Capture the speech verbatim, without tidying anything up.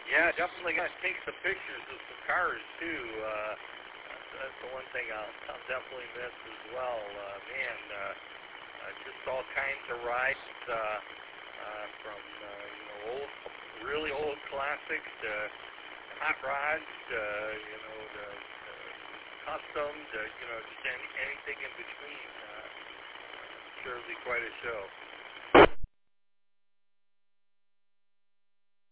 Yeah, definitely got to take some pictures of some cars too. Uh, that's, that's the one thing I'll, I'll definitely miss as well. Uh, man, uh, uh, just all kinds of rides uh, uh, from uh, you know old, really old classics to hot rods, to, you know, the, the custom, to, you know, just any, anything in between. Uh, sure, it'll be quite a show.